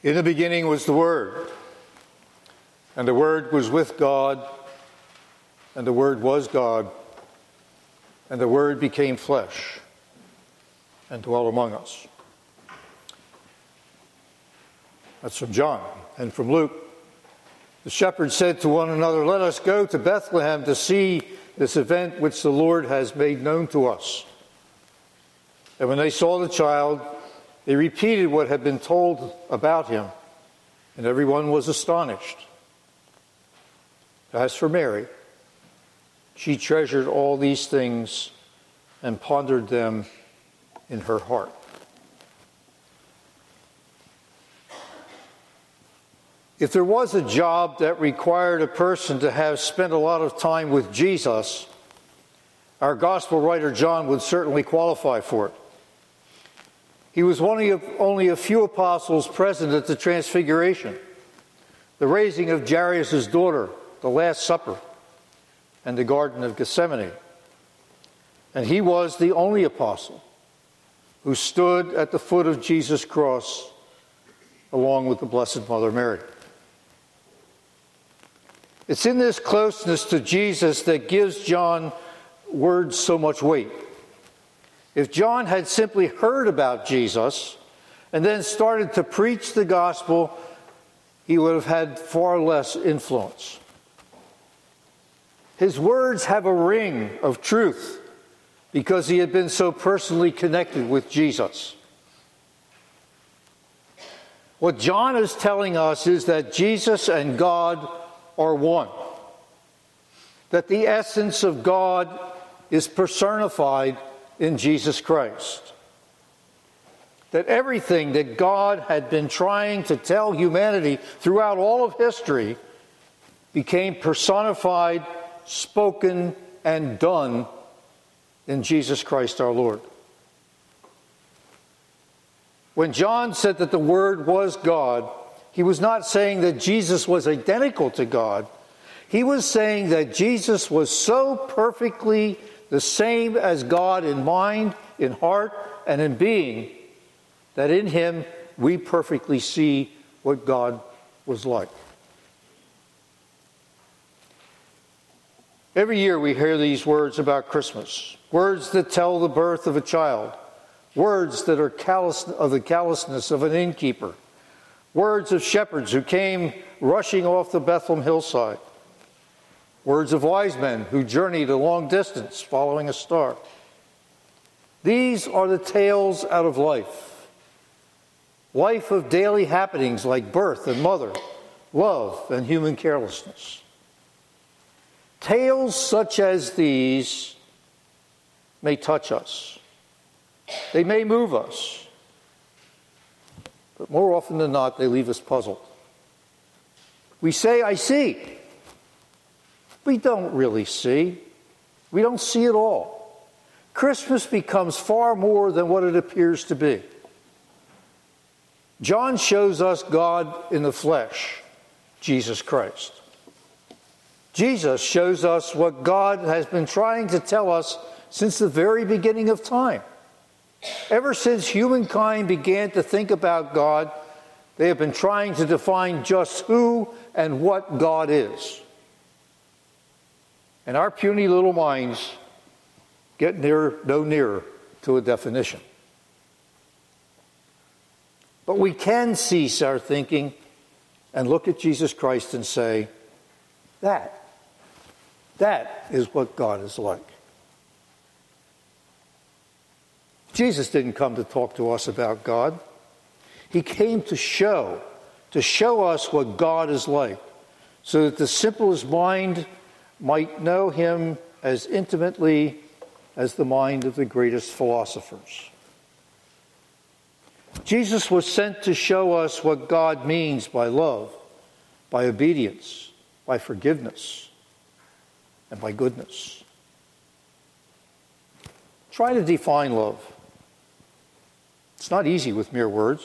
In the beginning was the Word, and the Word was with God, and the Word was God, and the Word became flesh and dwelt among us. That's from John. And from Luke, the shepherds said to one another, "Let us go to Bethlehem to see this event which the Lord has made known to us." And when they saw the child, they repeated what had been told about him, and everyone was astonished. As for Mary, she treasured all these things and pondered them in her heart. If there was a job that required a person to have spent a lot of time with Jesus, our gospel writer John would certainly qualify for it. He was only a few apostles present at the Transfiguration, the raising of Jairus' daughter, the Last Supper, and the Garden of Gethsemane. And he was the only apostle who stood at the foot of Jesus' cross along with the Blessed Mother Mary. It's in this closeness to Jesus that gives John words so much weight. If John had simply heard about Jesus and then started to preach the gospel, he would have had far less influence. His words have a ring of truth because he had been so personally connected with Jesus. What John is telling us is that Jesus and God are one. That the essence of God is personified in Jesus Christ. That everything that God had been trying to tell humanity throughout all of history became personified, spoken, and done in Jesus Christ our Lord. When John said that the Word was God, he was not saying that Jesus was identical to God. He was saying that Jesus was so perfectly the same as God in mind, in heart, and in being, that in him we perfectly see what God was like. Every year we hear these words about Christmas, words that tell the birth of a child, words that are of the callousness of an innkeeper, words of shepherds who came rushing off the Bethlehem hillside, words of wise men who journeyed a long distance following a star. These are the tales out of life. Life of daily happenings like birth and mother, love and human carelessness. Tales such as these may touch us. They may move us. But more often than not, they leave us puzzled. We say, "I see." We don't really see. We don't see at all. Christmas becomes far more than what it appears to be. John shows us God in the flesh, Jesus Christ. Jesus shows us what God has been trying to tell us since the very beginning of time. Ever since humankind began to think about God, they have been trying to define just who and what God is. And our puny little minds get no nearer to a definition. But we can cease our thinking and look at Jesus Christ and say, that is what God is like. Jesus didn't come to talk to us about God. He came to show us what God is like, so that the simplest mind might know him as intimately as the mind of the greatest philosophers. Jesus was sent to show us what God means by love, by obedience, by forgiveness, and by goodness. Try to define love. It's not easy with mere words.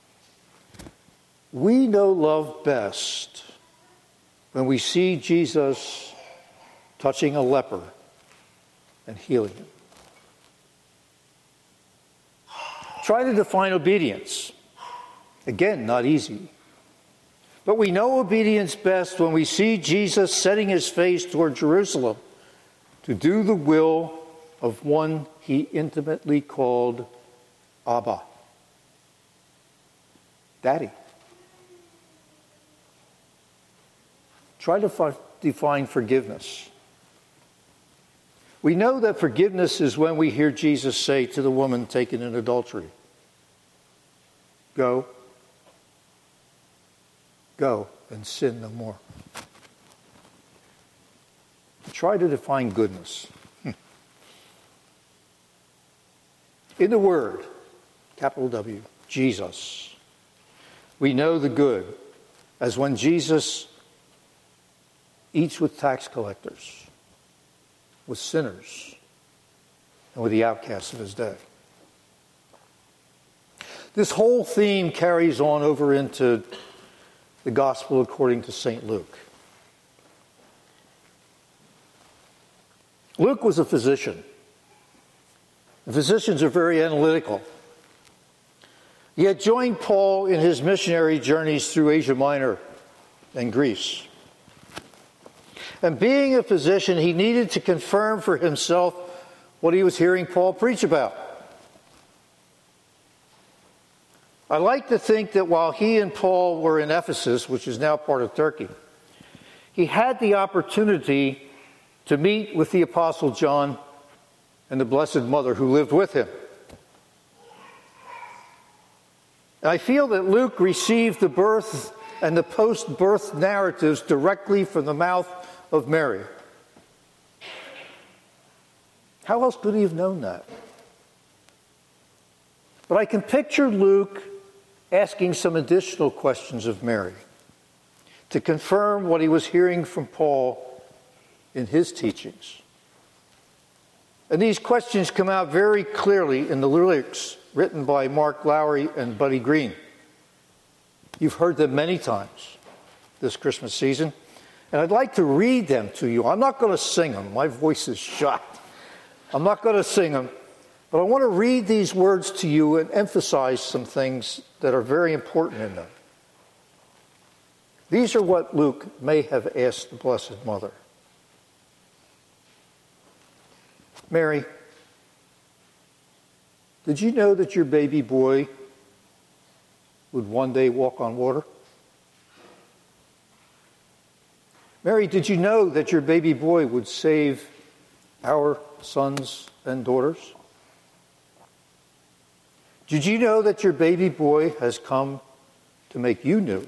We know love best when we see Jesus touching a leper and healing him. Try to define obedience. Again, not easy. But we know obedience best when we see Jesus setting his face toward Jerusalem to do the will of one he intimately called Abba, Daddy. Try to define forgiveness. We know that forgiveness is when we hear Jesus say to the woman taken in adultery, Go and sin no more. Try to define goodness. In the Word, capital W, Jesus, we know the good as when Jesus eats with tax collectors, with sinners, and with the outcasts of his day. This whole theme carries on over into the Gospel according to St. Luke. Luke was a physician. And physicians are very analytical. He had joined Paul in his missionary journeys through Asia Minor and Greece. And being a physician, he needed to confirm for himself what he was hearing Paul preach about. I like to think that while he and Paul were in Ephesus, which is now part of Turkey, he had the opportunity to meet with the Apostle John and the Blessed Mother who lived with him. And I feel that Luke received the birth and the post-birth narratives directly from the mouth of Mary. How else could he have known that? But I can picture Luke asking some additional questions of Mary to confirm what he was hearing from Paul in his teachings. And these questions come out very clearly in the lyrics written by Mark Lowry and Buddy Green. You've heard them many times this Christmas season, and I'd like to read them to you. I'm not going to sing them. My voice is shot. I'm not going to sing them. But I want to read these words to you and emphasize some things that are very important in them. These are what Luke may have asked the Blessed Mother. Mary, did you know that your baby boy would one day walk on water? Mary, did you know that your baby boy would save our sons and daughters? Did you know that your baby boy has come to make you new?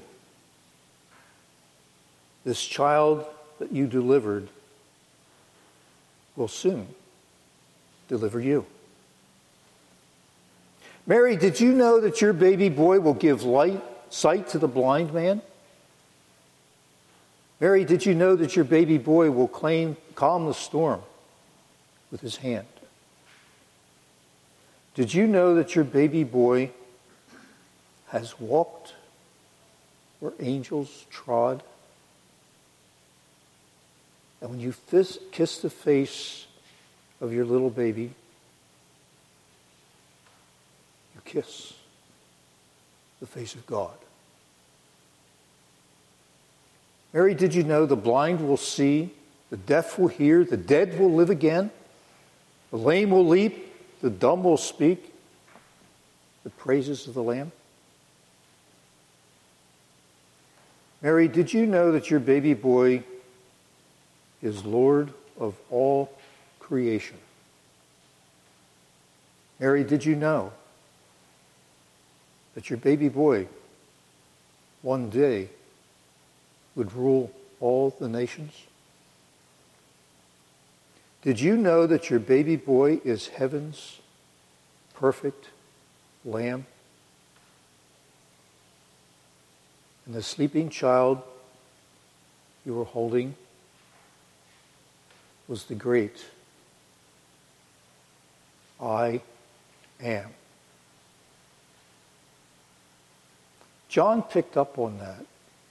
This child that you delivered will soon deliver you. Mary, did you know that your baby boy will give sight to the blind man? Mary, did you know that your baby boy will calm the storm with his hand? Did you know that your baby boy has walked where angels trod? And when you kiss the face of your little baby, you kiss the face of God. Mary, did you know the blind will see, the deaf will hear, the dead will live again, the lame will leap, the dumb will speak the praises of the Lamb? Mary, did you know that your baby boy is Lord of all creation? Mary, did you know that your baby boy one day would rule all the nations? Did you know that your baby boy is heaven's perfect Lamb? And the sleeping child you were holding was the great I am. John picked up on that.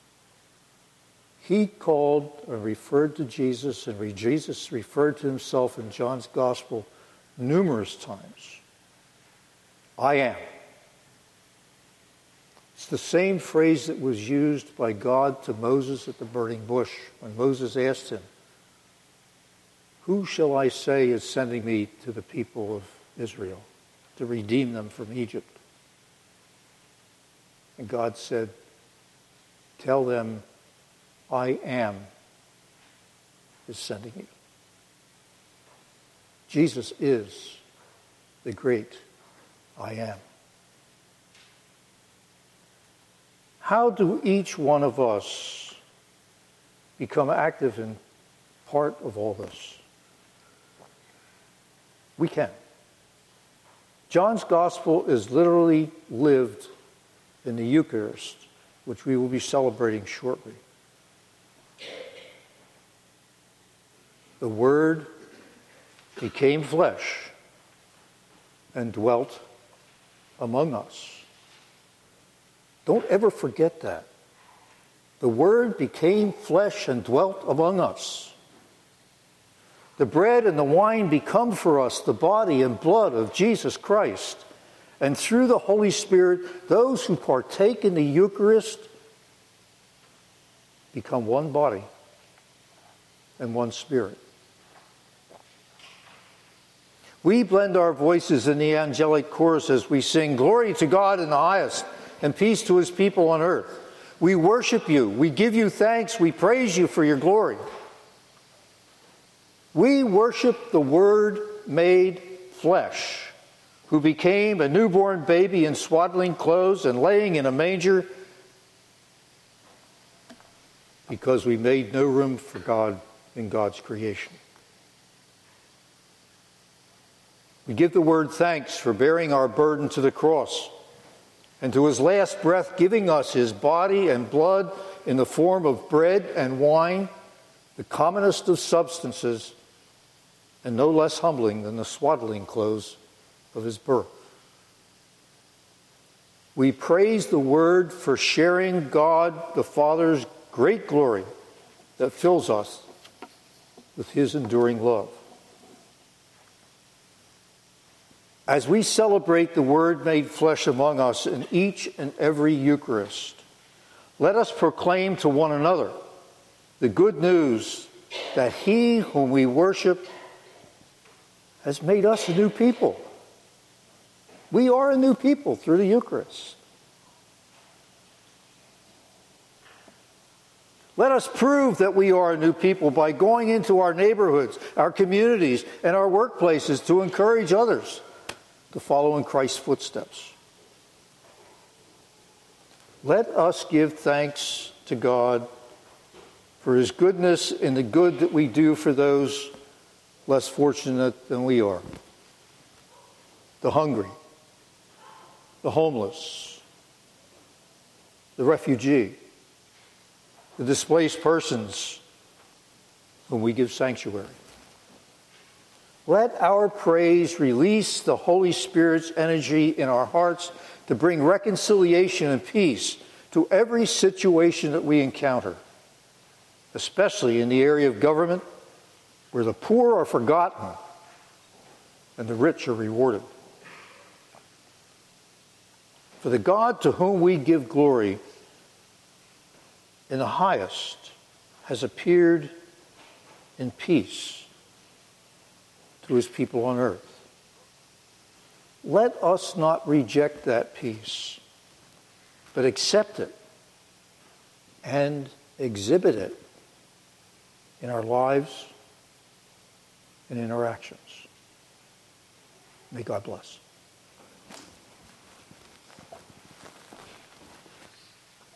He called or referred to Jesus, and Jesus referred to himself in John's Gospel numerous times. I am. It's the same phrase that was used by God to Moses at the burning bush when Moses asked him, "Who shall I say is sending me to the people of Israel to redeem them from Egypt?" And God said, "Tell them, I am is sending you." Jesus is the great I am. How do each one of us become active in part of all this? We can. John's gospel is literally lived in the Eucharist, which we will be celebrating shortly. The Word became flesh and dwelt among us. Don't ever forget that. The Word became flesh and dwelt among us. The bread and the wine become for us the body and blood of Jesus Christ. And through the Holy Spirit, those who partake in the Eucharist become one body and one spirit. We blend our voices in the angelic chorus as we sing, "Glory to God in the highest, and peace to his people on earth." We worship you. We give you thanks. We praise you for your glory. We worship the Word made flesh, who became a newborn baby in swaddling clothes and laying in a manger, because we made no room for God in God's creation. We give the Word thanks for bearing our burden to the cross, and to his last breath giving us his body and blood in the form of bread and wine, the commonest of substances, and no less humbling than the swaddling clothes of his birth. We praise the Word for sharing God the Father's great glory that fills us with his enduring love. As we celebrate the Word made flesh among us in each and every Eucharist, let us proclaim to one another the good news that he whom we worship has made us a new people. We are a new people through the Eucharist. Let us prove that we are a new people by going into our neighborhoods, our communities, and our workplaces to encourage others to follow in Christ's footsteps. Let us give thanks to God for his goodness in the good that we do for those less fortunate than we are. The hungry, the homeless, the refugee, the displaced persons whom we give sanctuary. Let our praise release the Holy Spirit's energy in our hearts to bring reconciliation and peace to every situation that we encounter, especially in the area of government, where the poor are forgotten and the rich are rewarded. For the God to whom we give glory in the highest has appeared in peace to his people on earth. Let us not reject that peace, but accept it and exhibit it in our lives and in our actions. May God bless.